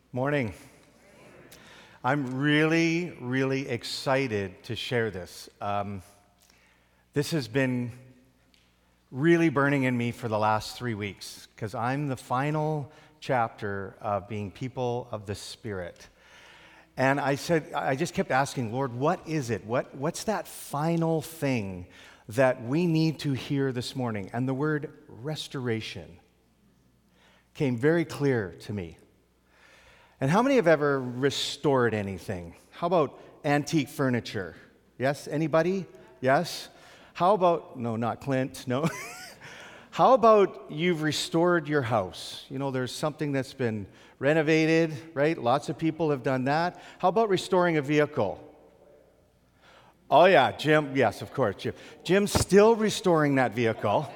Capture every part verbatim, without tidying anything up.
Morning. I'm really, really excited to share this. Um, this has been really burning in me for the last three weeks because I'm the final chapter of being people of the Spirit. And I said, I just kept asking, Lord, what is it? What, what's that final thing that we need to hear this morning? And the word restoration came very clear to me. And how many have ever restored anything? How about antique furniture? Yes? Anybody? Yes? How about, no, not Clint, no. How about you've restored your house? You know, there's something that's been renovated, right? Lots of people have done that. How about restoring a vehicle? Oh, yeah, Jim, yes, of course, Jim. Jim's still restoring that vehicle.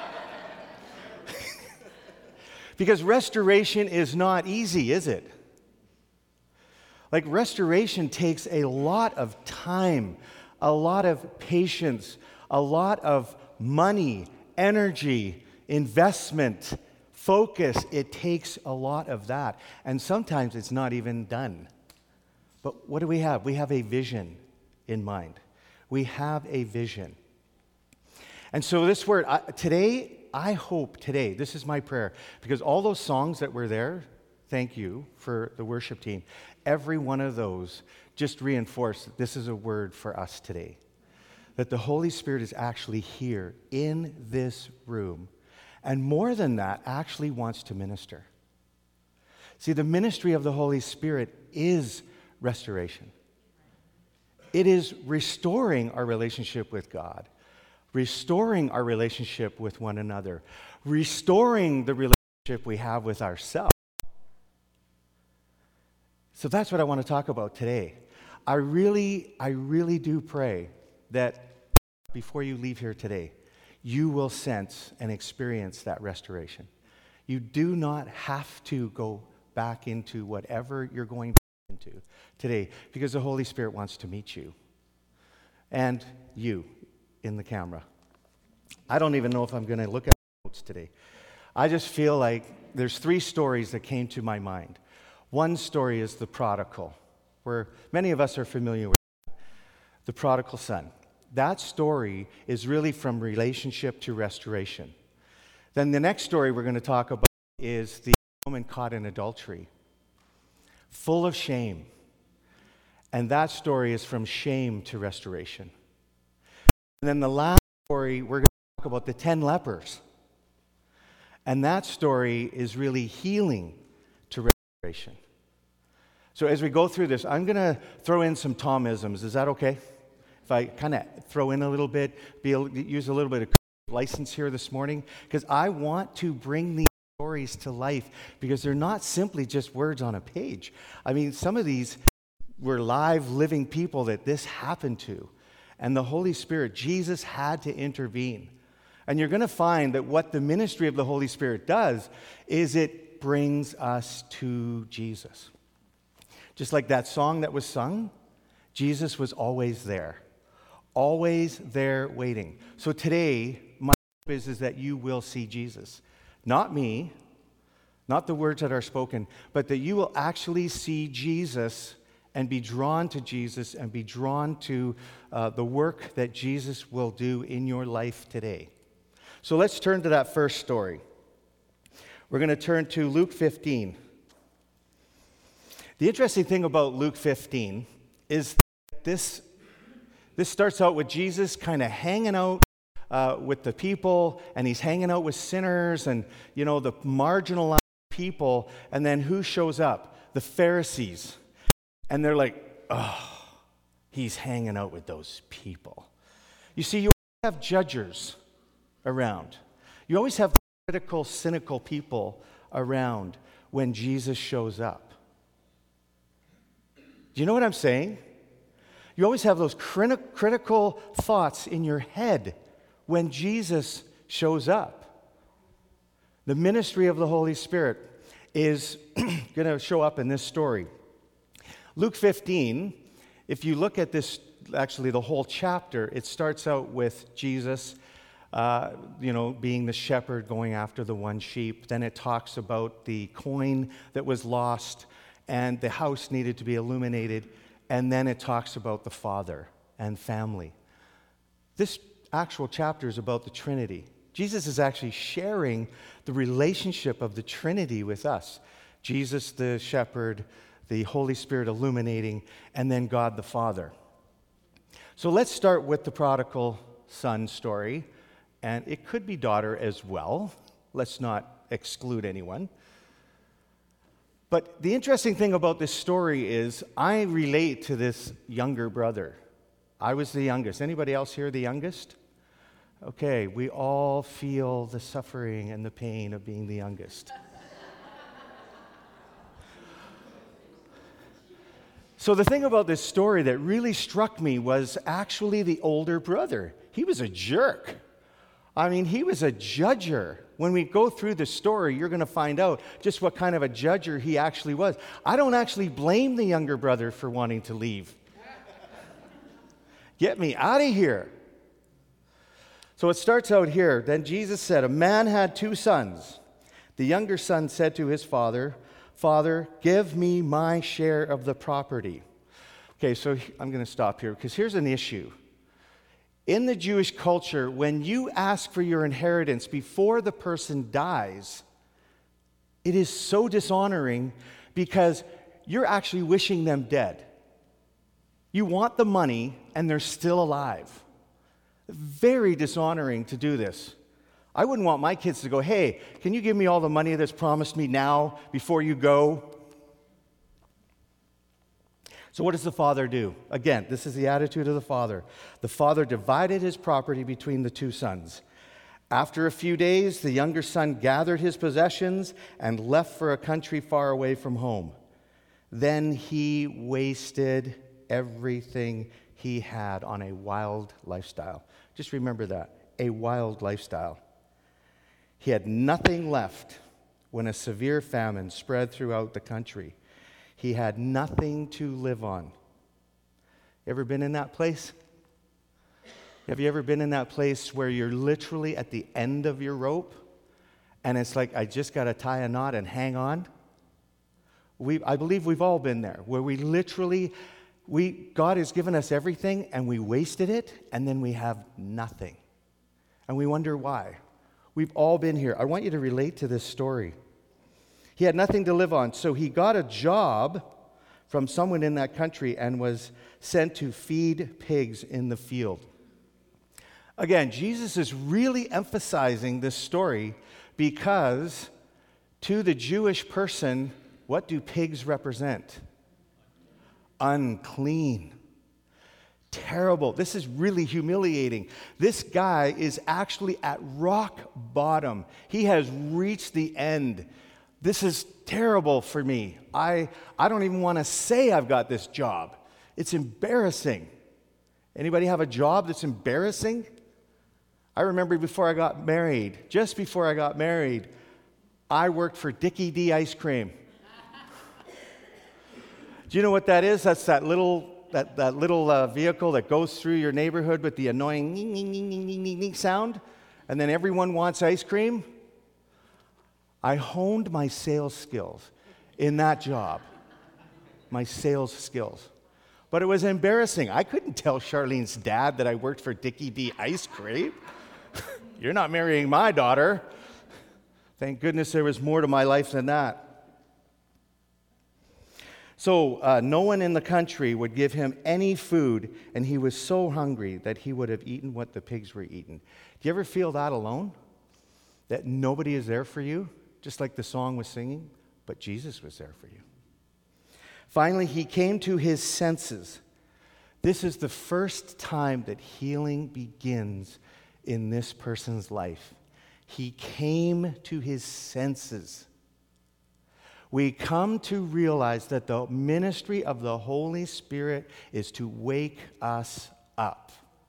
Because restoration is not easy, is it? Like, restoration takes a lot of time, a lot of patience, a lot of money, energy, investment, focus. It takes a lot of that. And sometimes it's not even done. But what do we have? We have a vision in mind. We have a vision. And so this word, I, today, I hope today, this is my prayer, because all those songs that were there, thank you for the worship team. Every one of those just reinforced that this is a word for us today. That the Holy Spirit is actually here in this room. And more than that, actually wants to minister. See, the ministry of the Holy Spirit is restoration. It is restoring our relationship with God, restoring our relationship with one another, restoring the relationship we have with ourselves. So that's what I want to talk about today. I really, I really do pray that before you leave here today, you will sense and experience that restoration. You do not have to go back into whatever you're going into today because the Holy Spirit wants to meet you and you in the camera. I don't even know if I'm going to look at notes today. I just feel like there's three stories that came to my mind. One story is the prodigal, where many of us are familiar with the prodigal son. That story is really from relationship to restoration. Then the next story we're going to talk about is the woman caught in adultery, full of shame. And that story is from shame to restoration. And then the last story, we're going to talk about the ten lepers. And that story is really healing to restoration. So as we go through this, I'm going to throw in some Thomisms. Is that okay? If I kind of throw in a little bit, be able to use a little bit of license here this morning, because I want to bring these stories to life, because they're not simply just words on a page. I mean, some of these were live, living people that this happened to. And the Holy Spirit, Jesus had to intervene. And you're going to find that what the ministry of the Holy Spirit does is it brings us to Jesus. Just like that song that was sung, Jesus was always there. Always there waiting. So today, my hope is, is that you will see Jesus. Not me, not the words that are spoken, but that you will actually see Jesus and be drawn to Jesus and be drawn to uh, the work that Jesus will do in your life today. So let's turn to that first story. We're going to turn to Luke fifteen. The interesting thing about Luke fifteen is that this, this starts out with Jesus kind of hanging out uh, with the people, and he's hanging out with sinners and, you know, the marginalized people, and then who shows up? The Pharisees. And they're like, oh, he's hanging out with those people. You see, you always have judgers around. You always have critical, cynical people around when Jesus shows up. Do you know what I'm saying? You always have those crit- critical thoughts in your head when Jesus shows up. The ministry of the Holy Spirit is going to show up in this story. Luke fifteen, if you look at this, actually the whole chapter, it starts out with Jesus, uh, you know, being the shepherd going after the one sheep. Then it talks about the coin that was lost. and the house needed to be illuminated, and then it talks about the Father and family. This actual chapter is about the Trinity. Jesus is actually sharing the relationship of the Trinity with us. Jesus the shepherd, the Holy Spirit illuminating, and then God the Father. So let's start with the prodigal son story, and it could be daughter as well. Let's not exclude anyone. But the interesting thing about this story is I relate to this younger brother. I was the youngest. Anybody else here the youngest? Okay, we all feel the suffering and the pain of being the youngest. So the thing about this story that really struck me was actually the older brother. He was a jerk. I mean, he was a judger. When we go through the story, you're going to find out just what kind of a judger he actually was. I don't actually blame the younger brother for wanting to leave. Get me out of here. So it starts out here. Then Jesus said, a man had two sons. The younger son said to his father, Father, give me my share of the property. Okay, so I'm going to stop here because here's an issue. In the Jewish culture, when you ask for your inheritance before the person dies, it is so dishonoring because you're actually wishing them dead. You want the money and they're still alive. Very dishonoring to do this. I wouldn't want my kids to go, hey, can you give me all the money that's promised me now before you go? So what does the father do? Again, this is the attitude of the father. The father divided his property between the two sons. After a few days, the younger son gathered his possessions and left for a country far away from home. Then he wasted everything he had on a wild lifestyle. Just remember that, a wild lifestyle. He had nothing left when a severe famine spread throughout the country. He had nothing to live on. Ever been in that place? Have you ever been in that place where you're literally at the end of your rope and it's like, I just got to tie a knot and hang on? We, I believe we've all been there, where we literally, we God has given us everything and we wasted it and then we have nothing. And we wonder why. We've all been here. I want you to relate to this story. He had nothing to live on, so he got a job from someone in that country and was sent to feed pigs in the field. Again, Jesus is really emphasizing this story because to the Jewish person, what do pigs represent? Unclean. Terrible. This is really humiliating. This guy is actually at rock bottom. He has reached the end. This is terrible for me. I, I don't even want to say I've got this job. It's embarrassing. Anybody have a job that's embarrassing? I remember before I got married, just before I got married, I worked for Dickie D Ice Cream. Do you know what that is? That's that little that, that little uh, vehicle that goes through your neighborhood with the annoying ning, ning, ning, ning, ning, ning, ning sound, and then everyone wants ice cream. I honed my sales skills in that job, my sales skills. But it was embarrassing. I couldn't tell Charlene's dad that I worked for Dickie D Ice Cream. You're not marrying my daughter. Thank goodness there was more to my life than that. So uh, no one in the country would give him any food, and he was so hungry that he would have eaten what the pigs were eating. Do you ever feel that alone? That nobody is there for you? Just like the song was singing, but Jesus was there for you. Finally, he came to his senses. This is the first time that healing begins in this person's life. He came to his senses. We come to realize that the ministry of the Holy Spirit is to wake us up.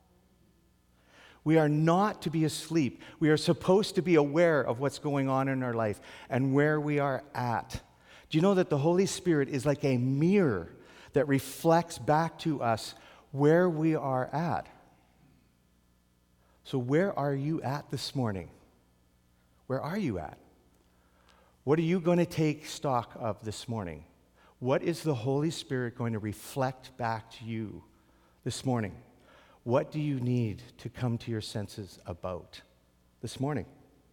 We are not to be asleep. We are supposed to be aware of what's going on in our life and where we are at. Do you know that the Holy Spirit is like a mirror that reflects back to us where we are at? So where are you at this morning? Where are you at? What are you going to take stock of this morning? What is the Holy Spirit going to reflect back to you this morning? What do you need to come to your senses about this morning?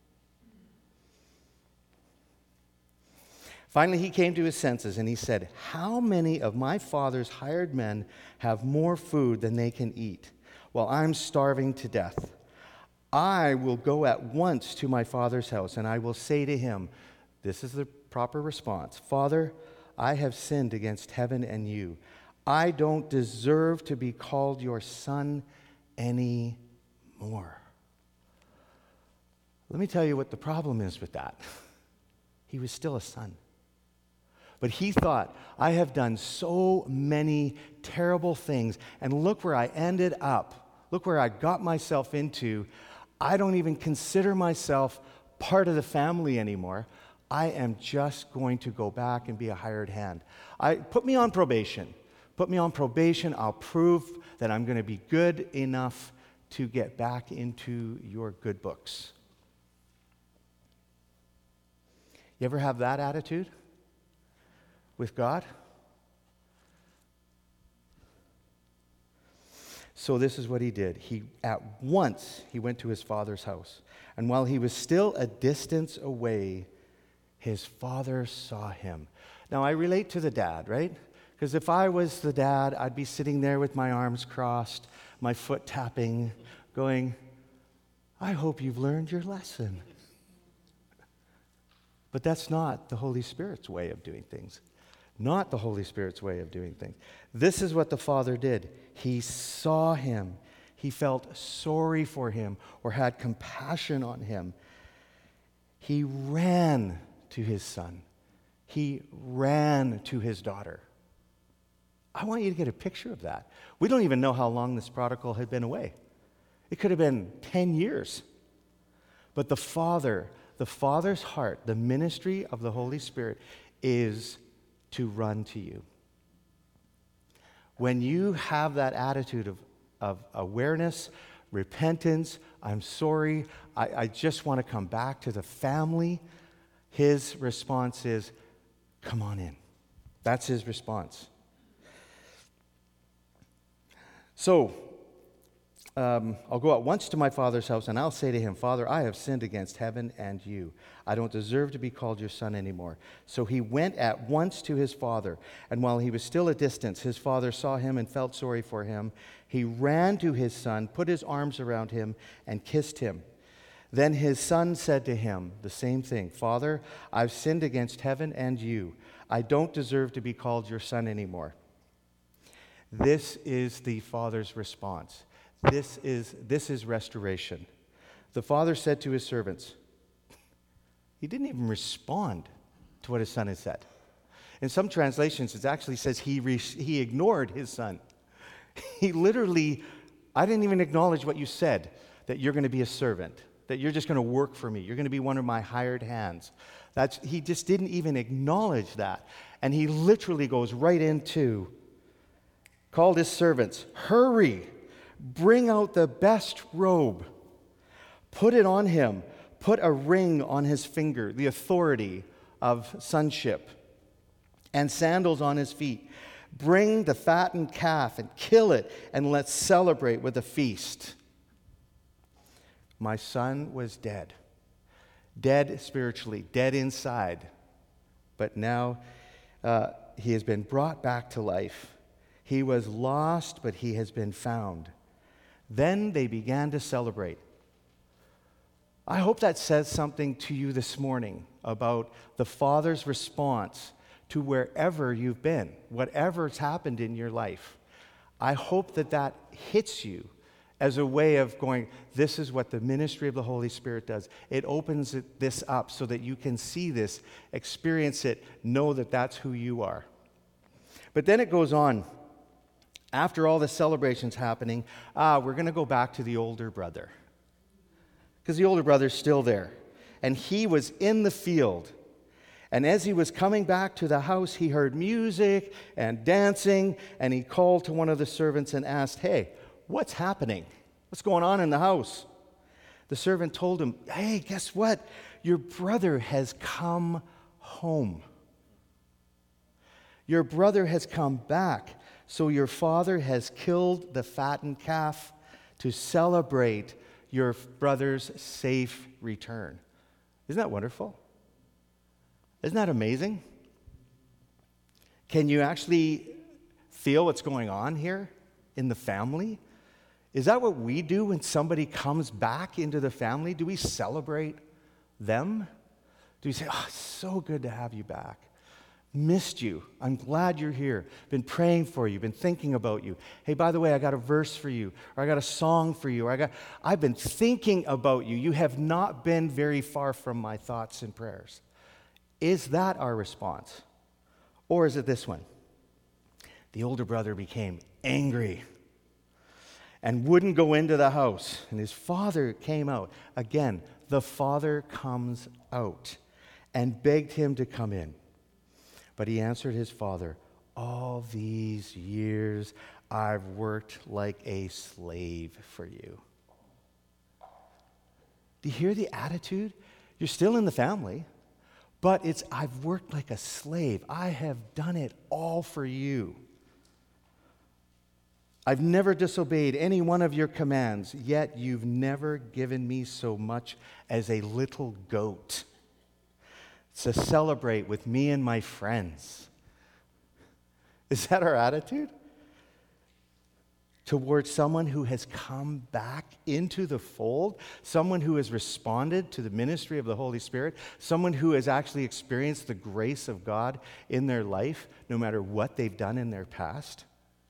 Finally, he came to his senses and he said, "How many of my father's hired men have more food than they can eat, while I'm starving to death? I will go at once to my father's house, and I will say to him," this is the proper response, "Father, I have sinned against heaven and you. I don't deserve to be called your son anymore." Let me tell you what the problem is with that. He was still a son. But he thought, I have done so many terrible things, and look where I ended up. Look where I got myself into. I don't even consider myself part of the family anymore. I am just going to go back and be a hired hand. I, put me on probation. Put me on probation. I'll prove that I'm going to be good enough to get back into your good books. You ever have that attitude with God? So this is what he did. He at once he went to his father's house. And while he was still a distance away, his father saw him. Now I relate to the dad, right? Because if I was the dad, I'd be sitting there with my arms crossed, my foot tapping, going, I hope you've learned your lesson. But that's not the Holy Spirit's way of doing things. Not the Holy Spirit's way of doing things. This is what the Father did. He saw him. He felt sorry for him or had compassion on him. He ran to his son. He ran to his daughter. I want you to get a picture of that. We don't even know how long this prodigal had been away. It could have been ten years. But the Father, the Father's heart, the ministry of the Holy Spirit is to run to you. When you have that attitude of, of awareness, repentance, I'm sorry, I, I just want to come back to the family, his response is, come on in. That's his response. So, Um, I'll go at once to my father's house, and I'll say to him, Father, I have sinned against heaven and you. I don't deserve to be called your son anymore. So he went at once to his father, and while he was still a distance, his father saw him and felt sorry for him. He ran to his son, put his arms around him, and kissed him. Then his son said to him the same thing, Father, I've sinned against heaven and you. I don't deserve to be called your son anymore. This is the father's response. This is, this is restoration. The father said to his servants, he didn't even respond to what his son had said. In some translations, it actually says he, re- he ignored his son. He literally, I didn't even acknowledge what you said, that you're going to be a servant, that you're just going to work for me. You're going to be one of my hired hands. That's, he just didn't even acknowledge that. And he literally goes right into, called his servants, hurry. Bring out the best robe, put it on him, put a ring on his finger, the authority of sonship, and sandals on his feet. Bring the fattened calf and kill it, and let's celebrate with a feast. My son was dead, dead spiritually, dead inside, but now uh, he has been brought back to life. He was lost, but he has been found. Then they began to celebrate. I hope that says something to you this morning about the Father's response to wherever you've been, whatever's happened in your life. I hope that that hits you as a way of going, this is what the ministry of the Holy Spirit does. It opens it, this up so that you can see this, experience it, know that that's who you are. But then it goes on. After all the celebrations happening, ah, we're going to go back to the older brother. Because the older brother's still there. And he was in the field. And as he was coming back to the house, he heard music and dancing. And he called to one of the servants and asked, hey, what's happening? What's going on in the house? The servant told him, hey, guess what? Your brother has come home. Your brother has come back, so your father has killed the fattened calf to celebrate your brother's safe return. Isn't that wonderful? Isn't that amazing? Can you actually feel what's going on here in the family? Is that what we do when somebody comes back into the family? Do we celebrate them? Do we say, oh, it's so good to have you back. Missed you. I'm glad you're here. Been praying for you. Been thinking about you. Hey, by the way, I got a verse for you. Or I got a song for you. Or I got, I've been thinking about you. You have not been very far from my thoughts and prayers. Is that our response? Or is it this one? The older brother became angry and wouldn't go into the house. And his father came out. Again, the father comes out and begged him to come in. But he answered his father, all these years I've worked like a slave for you. Do you hear the attitude? You're still in the family, but it's, I've worked like a slave. I have done it all for you. I've never disobeyed any one of your commands, yet you've never given me so much as a little goat to celebrate with me and my friends. Is that our attitude? Towards someone who has come back into the fold, someone who has responded to the ministry of the Holy Spirit, someone who has actually experienced the grace of God in their life, no matter what they've done in their past.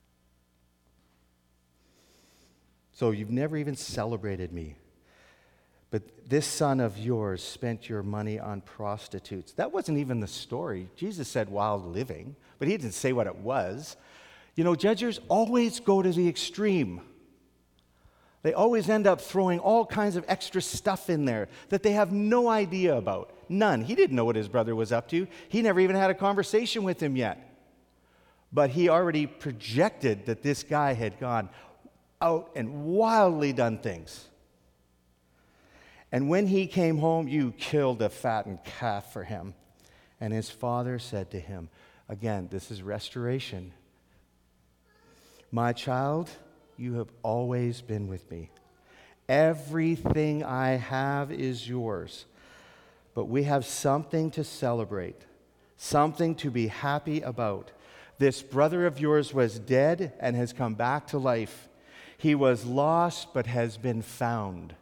So you've never even celebrated me. But this son of yours spent your money on prostitutes. That wasn't even the story. Jesus said while living, but he didn't say what it was. You know, judges always go to the extreme. They always end up throwing all kinds of extra stuff in there that they have no idea about. None. He didn't know what his brother was up to. He never even had a conversation with him yet. But he already projected that this guy had gone out and wildly done things. And when he came home, you killed a fattened calf for him. And his father said to him, again, this is restoration. My child, you have always been with me. Everything I have is yours. But we have something to celebrate, something to be happy about. This brother of yours was dead and has come back to life. He was lost but has been found.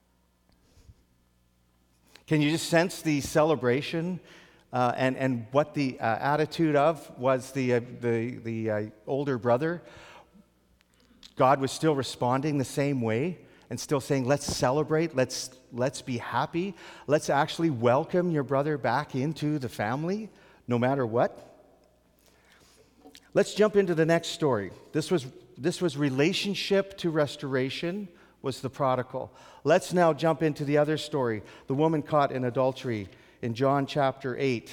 Can you just sense the celebration uh, and, and what the uh, attitude of was the, uh, the, the uh, older brother? God was still responding the same way and still saying, let's celebrate, let's, let's be happy, let's actually welcome your brother back into the family, no matter what. Let's jump into the next story. This was, this was relationship to restoration, was the prodigal. Let's now jump into the other story, the woman caught in adultery in John chapter eight.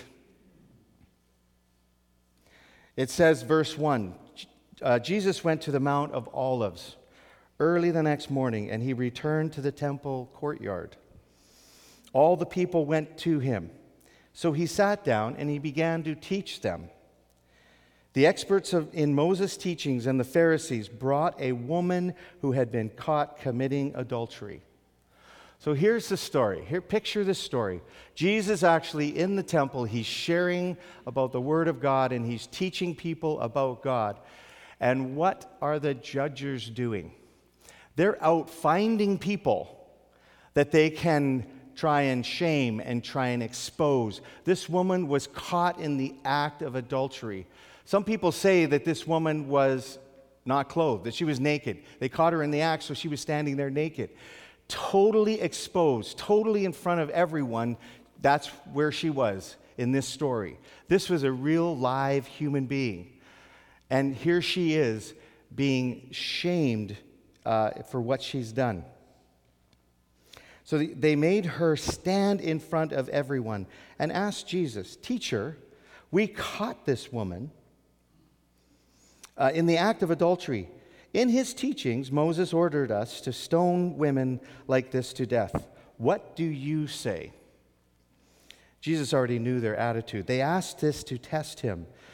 It says, verse one, uh, Jesus went to the Mount of Olives early the next morning, and he returned to the temple courtyard. All the people went to him. So he sat down and he began to teach them. The experts of, in Moses' teachings and the Pharisees brought a woman who had been caught committing adultery. So here's the story. Here, picture this story. Jesus actually in the temple, he's sharing about the Word of God and he's teaching people about God. And what are the judges doing? They're out finding people that they can try and shame and try and expose. This woman was caught in the act of adultery. Some people say that this woman was not clothed, that she was naked. They caught her in the act, so she was standing there naked. Totally exposed, totally in front of everyone. That's where she was in this story. This was a real live human being. And here she is being shamed uh, for what she's done. So they made her stand in front of everyone and asked Jesus, "Teacher, we caught this woman Uh, in the act of adultery. In his teachings, Moses ordered us to stone women like this to death. What do you say?" Jesus already knew their attitude. They asked this to test him,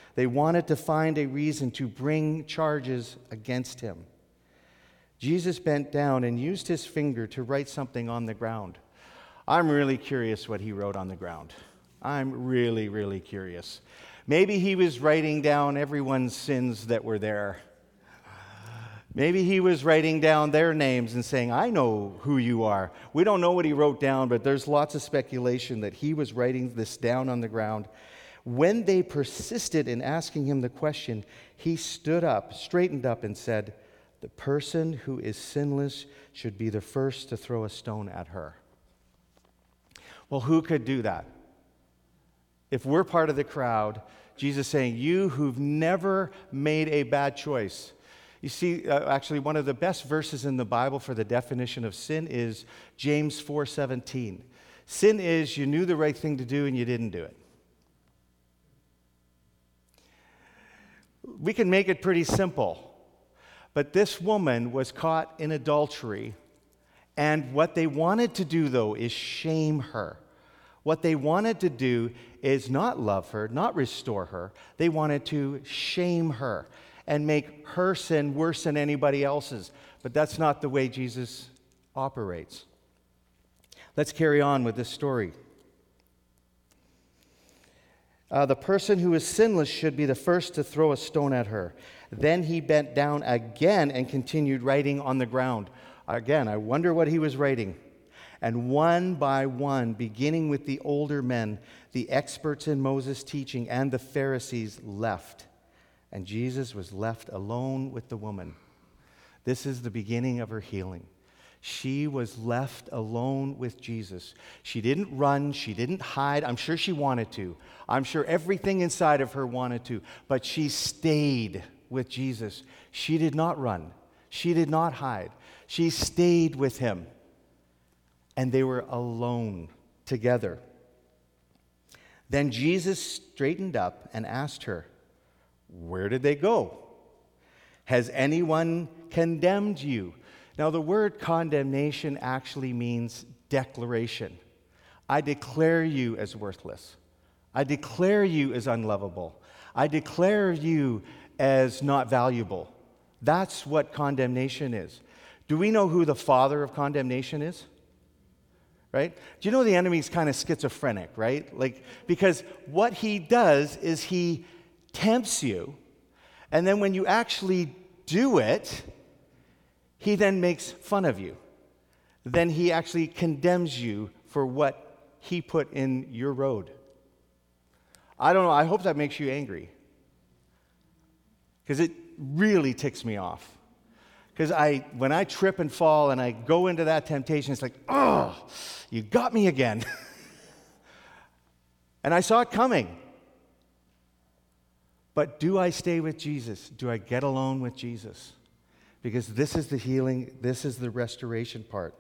They wanted to find a reason to bring charges against him. Jesus bent down and used his finger to write something on the ground. I'm really curious what he wrote on the ground. I'm really, really curious. Maybe he was writing down everyone's sins that were there. Maybe he was writing down their names and saying, I know who you are. We don't know what he wrote down, but there's lots of speculation that he was writing this down on the ground. When they persisted in asking him the question, he stood up, straightened up, and said, the person who is sinless should be the first to throw a stone at her. Well, who could do that? If we're part of the crowd, Jesus saying, you who've never made a bad choice. You see, uh, actually, one of the best verses in the Bible for the definition of sin is James four seventeen. Sin is you knew the right thing to do and you didn't do it. We can make it pretty simple, but this woman was caught in adultery, and what they wanted to do, though, is shame her. What they wanted to do is not love her, not restore her. They wanted to shame her and make her sin worse than anybody else's. But that's not the way Jesus operates. Let's carry on with this story. Uh, the person who is sinless should be the first to throw a stone at her. Then he bent down again and continued writing on the ground. Again, I wonder what he was writing. And one by one, beginning with the older men, the experts in Moses' teaching, and the Pharisees left. And Jesus was left alone with the woman. This is the beginning of her healing. She was left alone with Jesus. She didn't run. She didn't hide. I'm sure she wanted to. I'm sure everything inside of her wanted to. But she stayed with Jesus. She did not run. She did not hide. She stayed with him. And they were alone together. Then Jesus straightened up and asked her, where did they go? Has anyone condemned you? Now, the word condemnation actually means declaration. I declare you as worthless. I declare you as unlovable. I declare you as not valuable. That's what condemnation is. Do we know who the father of condemnation is? Right? Do you know the enemy's kind of schizophrenic, right? Like, because what he does is he tempts you, and then when you actually do it, he then makes fun of you. Then he actually condemns you for what he put in your road. I don't know, I hope that makes you angry. Because it really ticks me off. Because I, when I trip and fall and I go into that temptation, it's like, oh, you got me again. And I saw it coming. But do I stay with Jesus? Do I get alone with Jesus? Because this is the healing, this is the restoration part.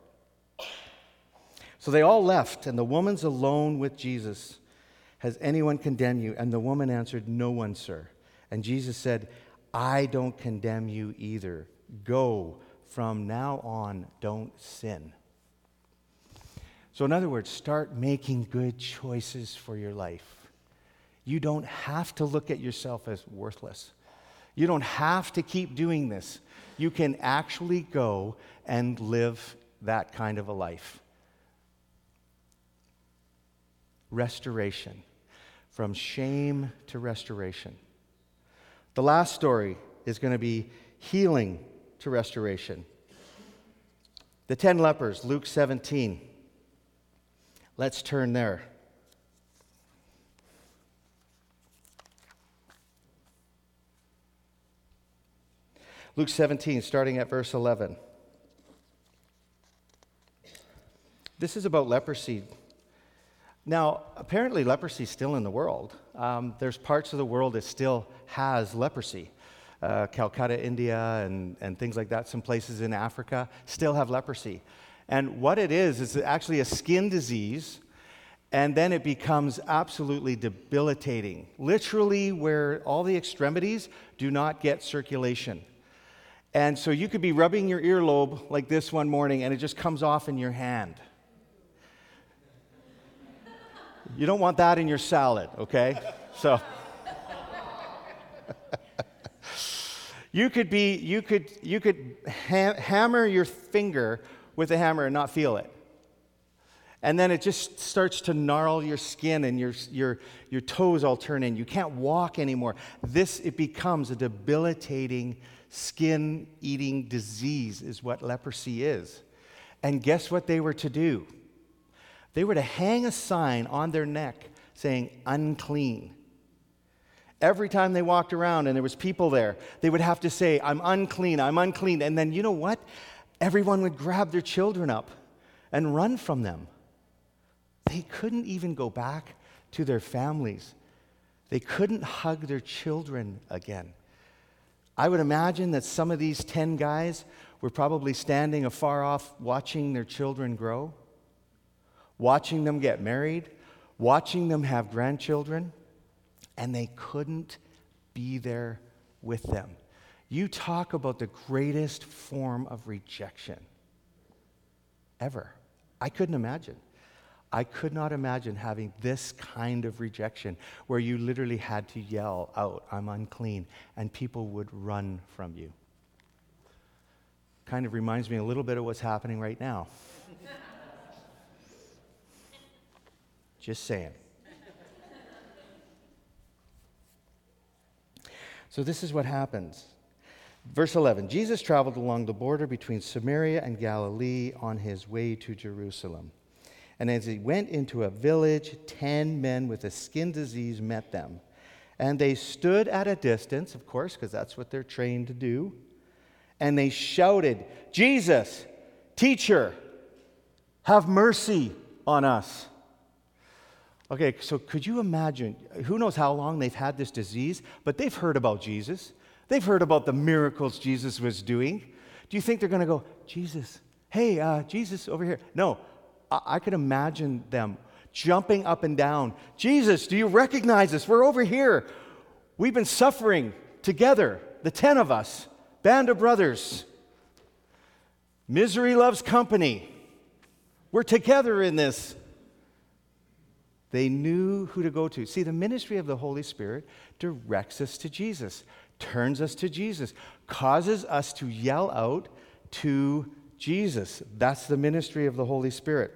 So they all left, and the woman's alone with Jesus. Has anyone condemned you? And the woman answered, no one, sir. And Jesus said, I don't condemn you either. Go, from now on, don't sin. So in other words, start making good choices for your life. You don't have to look at yourself as worthless. You don't have to keep doing this. You can actually go and live that kind of a life. Restoration. From shame to restoration. The last story is going to be healing to restoration. The ten lepers, Luke seventeen. Let's turn there. Luke seventeen, starting at verse eleven. This is about leprosy. Now, apparently leprosy is still in the world. Um, there's parts of the world that still has leprosy. Uh, Calcutta, India, and, and things like that. Some places in Africa still have leprosy. And what it is, is actually a skin disease, and then it becomes absolutely debilitating. Literally where all the extremities do not get circulation. And so you could be rubbing your earlobe like this one morning, and it just comes off in your hand. You don't want that in your salad, okay? So, You could be, you could, you could ha- hammer your finger with a hammer and not feel it. And then it just starts to gnarl your skin and your, your, your toes all turn in. You can't walk anymore. This, it becomes a debilitating skin-eating disease is what leprosy is. And guess what they were to do? They were to hang a sign on their neck saying, unclean. Every time they walked around and there was people there, they would have to say, I'm unclean, I'm unclean. And then you know what? Everyone would grab their children up and run from them. They couldn't even go back to their families. They couldn't hug their children again. I would imagine that some of these ten guys were probably standing afar off watching their children grow, watching them get married, watching them have grandchildren, and they couldn't be there with them. You talk about the greatest form of rejection ever. I couldn't imagine. I could not imagine having this kind of rejection where you literally had to yell out, I'm unclean, and people would run from you. Kind of reminds me a little bit of what's happening right now. Just saying. So this is what happens. Verse eleven, Jesus traveled along the border between Samaria and Galilee on his way to Jerusalem. And as he went into a village, ten men with a skin disease met them. And they stood at a distance, of course, because that's what they're trained to do. And they shouted, Jesus, teacher, have mercy on us. Okay, so could you imagine, who knows how long they've had this disease, but they've heard about Jesus. They've heard about the miracles Jesus was doing. Do you think they're going to go, Jesus, hey, uh, Jesus, over here? No, I-, I could imagine them jumping up and down. Jesus, do you recognize us? We're over here. We've been suffering together, the ten of us, band of brothers. Misery loves company. We're together in this. They knew who to go to. See, the ministry of the Holy Spirit directs us to Jesus, turns us to Jesus, causes us to yell out to Jesus. That's the ministry of the Holy Spirit.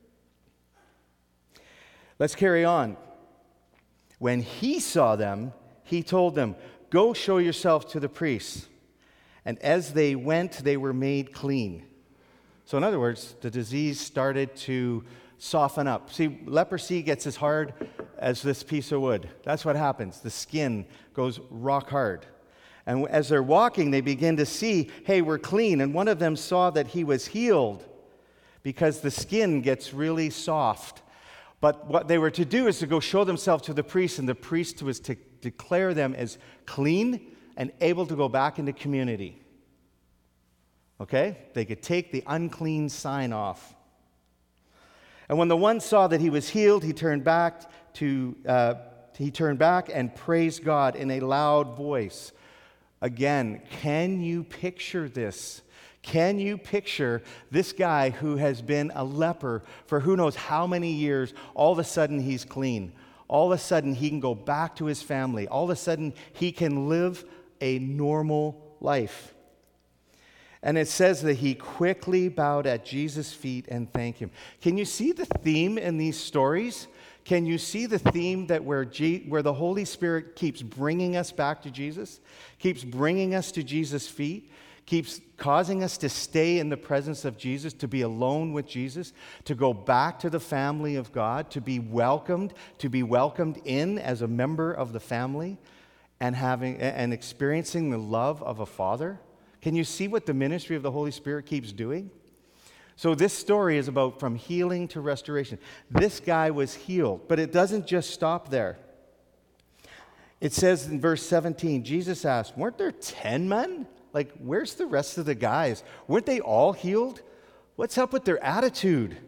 Let's carry on. When he saw them, he told them, go show yourself to the priests. And as they went, they were made clean. So in other words, the disease started to soften up. See, leprosy gets as hard as this piece of wood. That's what happens. The skin goes rock hard. And as they're walking, they begin to see, hey, we're clean. And one of them saw that he was healed because the skin gets really soft. But what they were to do is to go show themselves to the priest, and the priest was to declare them as clean and able to go back into community. Okay? They could take the unclean sign off. And when the one saw that he was healed, he turned back to uh, he turned back and praised God in a loud voice. Again, can you picture this? Can you picture this guy who has been a leper for who knows how many years? All of a sudden he's clean. All of a sudden he can go back to his family. All of a sudden he can live a normal life. And it says that he quickly bowed at Jesus' feet and thanked him. Can you see the theme in these stories? Can you see the theme that where, G- where the Holy Spirit keeps bringing us back to Jesus, keeps bringing us to Jesus' feet, keeps causing us to stay in the presence of Jesus, to be alone with Jesus, to go back to the family of God, to be welcomed, to be welcomed in as a member of the family, and having and experiencing the love of a father? Can you see what the ministry of the Holy Spirit keeps doing? So this story is about from healing to restoration. This guy was healed, but it doesn't just stop there. It says in verse seventeen, Jesus asked, weren't there ten men? Like, where's the rest of the guys? Weren't they all healed? What's up with their attitude?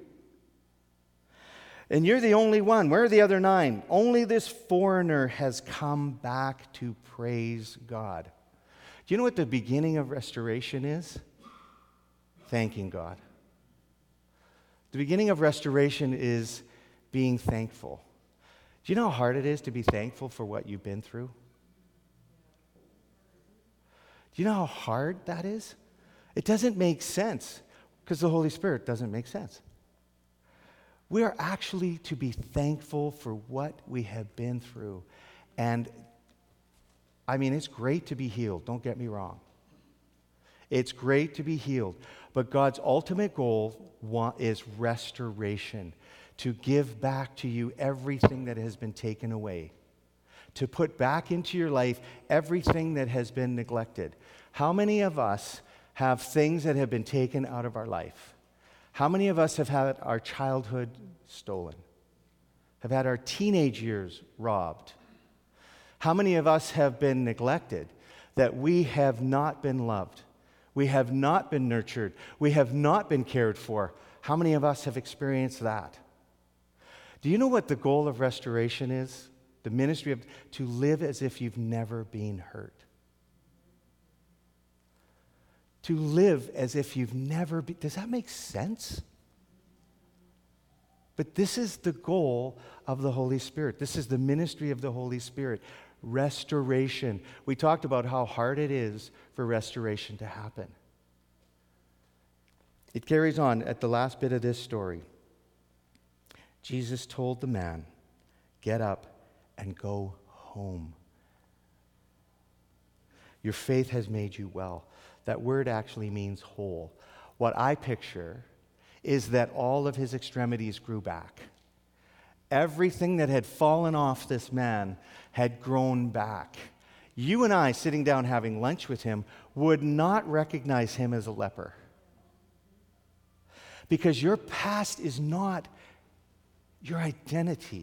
And you're the only one. Where are the other nine? Only this foreigner has come back to praise God. Do you know what the beginning of restoration is? Thanking God. The beginning of restoration is being thankful. Do you know how hard it is to be thankful for what you've been through? Do you know how hard that is? It doesn't make sense because the Holy Spirit doesn't make sense. We are actually to be thankful for what we have been through. And I mean, it's great to be healed, don't get me wrong. It's great to be healed. But God's ultimate goal is restoration, to give back to you everything that has been taken away, to put back into your life everything that has been neglected. How many of us have things that have been taken out of our life? How many of us have had our childhood stolen? Have had our teenage years robbed? How many of us have been neglected, that we have not been loved? We have not been nurtured. We have not been cared for. How many of us have experienced that? Do you know what the goal of restoration is? The ministry of to live as if you've never been hurt. To live as if you've never been. Does that make sense? But this is the goal of the Holy Spirit. This is the ministry of the Holy Spirit. Restoration. We talked about how hard it is for restoration to happen. It carries on at the last bit of this story. Jesus told the man, "Get up and go home. Your faith has made you well." That word actually means whole. What I picture is that all of his extremities grew back. Everything that had fallen off this man had grown back. You and I, sitting down having lunch with him, would not recognize him as a leper. Because your past is not your identity.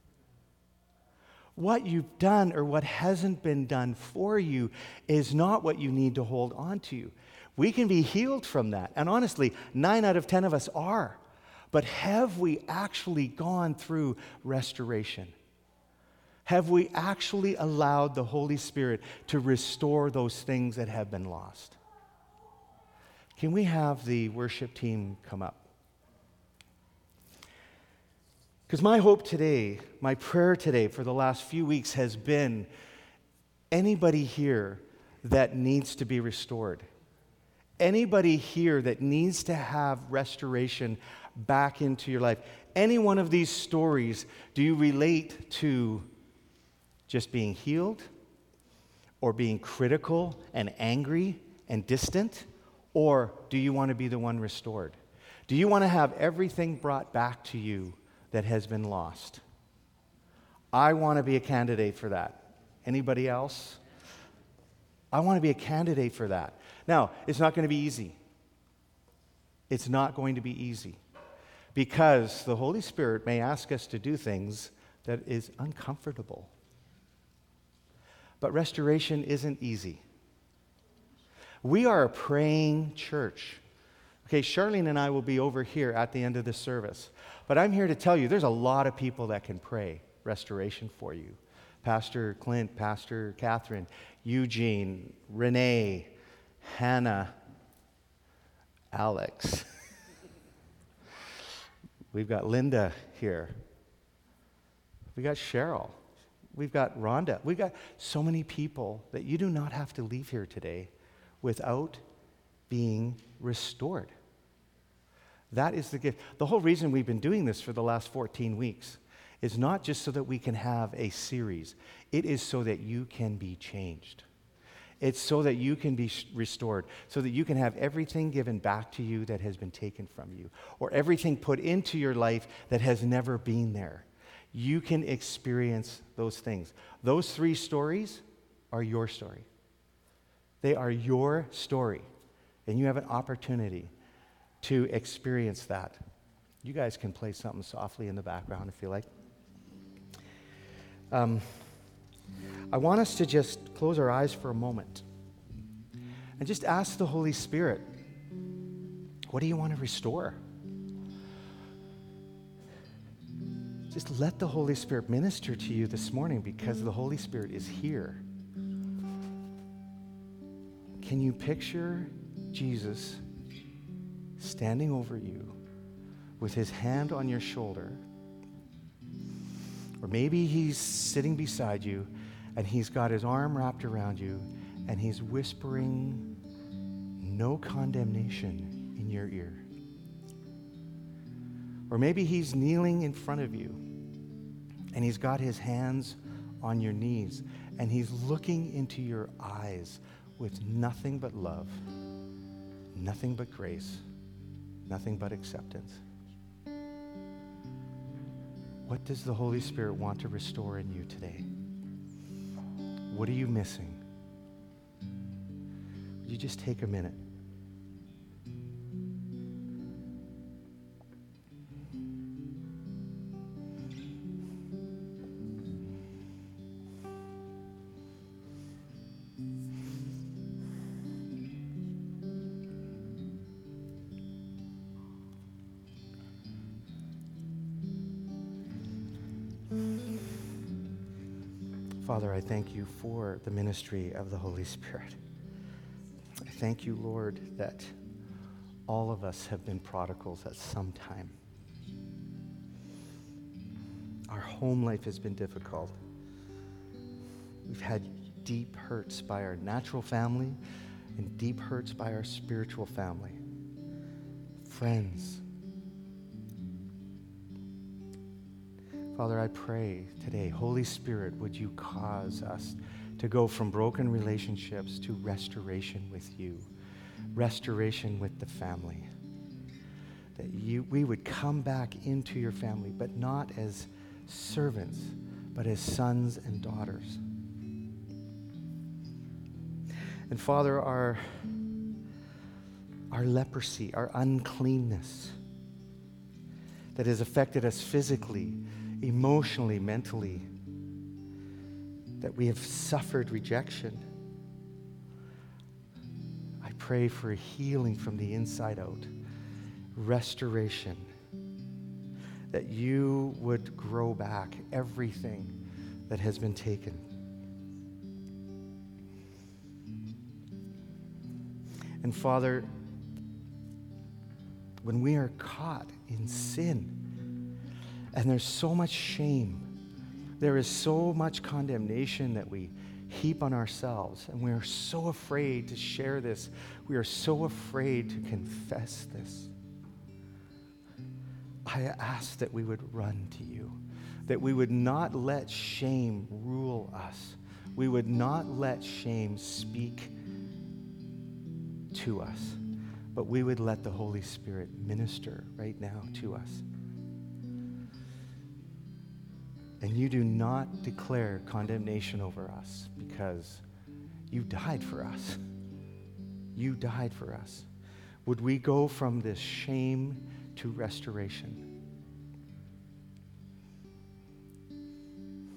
What you've done or what hasn't been done for you is not what you need to hold on to. We can be healed from that. And honestly, nine out of ten of us are. But have we actually gone through restoration? Have we actually allowed the Holy Spirit to restore those things that have been lost? Can we have the worship team come up? Because my hope today, my prayer today for the last few weeks has been anybody here that needs to be restored, anybody here that needs to have restoration back into your life. Any one of these stories, do you relate to just being healed or being critical and angry and distant? Or do you want to be the one restored? Do you want to have everything brought back to you that has been lost? I want to be a candidate for that. Anybody else? I want to be a candidate for that. Now, it's not going to be easy. It's not going to be easy. Because the Holy Spirit may ask us to do things that is uncomfortable. But restoration isn't easy. We are a praying church. Okay, Charlene and I will be over here at the end of the service. But I'm here to tell you, there's a lot of people that can pray restoration for you. Pastor Clint, Pastor Catherine, Eugene, Renee, Hannah, Alex. We've got Linda here. We got Cheryl. We've got Rhonda. We've got so many people that you do not have to leave here today without being restored. That is the gift. The whole reason we've been doing this for the last fourteen weeks is not just so that we can have a series. It is so that you can be changed. It's so that you can be restored, so that you can have everything given back to you that has been taken from you, or everything put into your life that has never been there. You can experience those things. Those three stories are your story. They are your story, and you have an opportunity to experience that. You guys can play something softly in the background if you like. Um, I want us to just close our eyes for a moment and just ask the Holy Spirit, what do you want to restore? Just let the Holy Spirit minister to you this morning, because the Holy Spirit is here. Can you picture Jesus standing over you with his hand on your shoulder? Or maybe he's sitting beside you and he's got his arm wrapped around you and he's whispering no condemnation in your ear. Or maybe he's kneeling in front of you and he's got his hands on your knees and he's looking into your eyes with nothing but love, nothing but grace, nothing but acceptance. What does the Holy Spirit want to restore in you today? What are you missing? Would you just take a minute? Father, I thank you for the ministry of the Holy Spirit. I thank you, Lord, that all of us have been prodigals at some time. Our home life has been difficult. We've had deep hurts by our natural family and deep hurts by our spiritual family. Friends. Father, I pray today, Holy Spirit, would you cause us to go from broken relationships to restoration with you, restoration with the family. That you, we would come back into your family, but not as servants, but as sons and daughters. And Father, our, our leprosy, our uncleanness that has affected us physically, emotionally, mentally, that we have suffered rejection. I pray for healing from the inside out, restoration, that you would grow back everything that has been taken. And Father, when we are caught in sin, and there's so much shame, there is so much condemnation that we heap on ourselves, and we are so afraid to share this. We are so afraid to confess this. I ask that we would run to you, that we would not let shame rule us. We would not let shame speak to us, but we would let the Holy Spirit minister right now to us. And you do not declare condemnation over us because you died for us. You died for us. Would we go from this shame to restoration?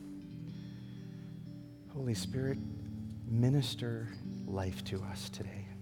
Holy Spirit, minister life to us today.